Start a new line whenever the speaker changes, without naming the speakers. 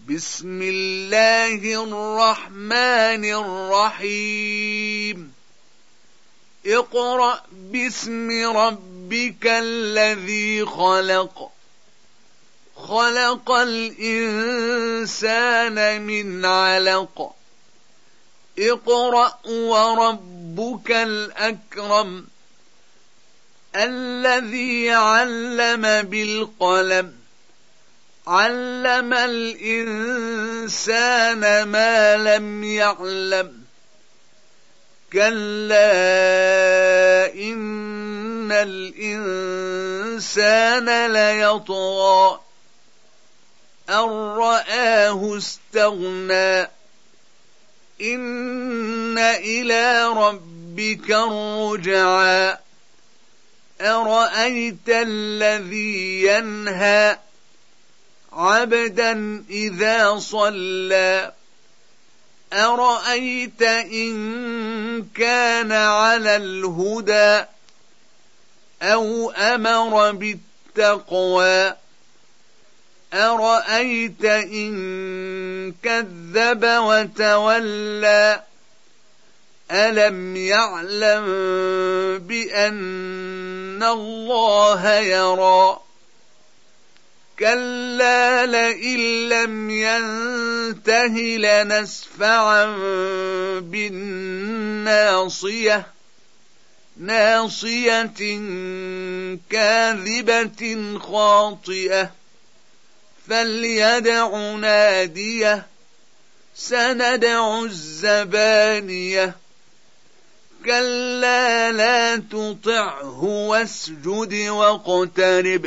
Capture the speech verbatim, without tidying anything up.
بسم الله الرحمن الرحيم اقرأ باسم ربك الذي خلق خلق الإنسان من علق اقرأ وربك الأكرم الذي علم بالقلم علم الإنسان ما لم يعلم كلا إن الإنسان ليطغى أن رآه استغنى إن إلى ربك الرجعى أرأيت الذي ينهى عبدا إذا صلى أرأيت إن كان على الهدى أو أمر بالتقوى أرأيت إن كذب وتولى ألم يعلم بأن الله يرى كلا لئن لم ينته لنسفعا بالناصية ناصية كاذبة خاطئة فليدع ناديه سندع الزبانية كلا لا تطعه واسجد واقترب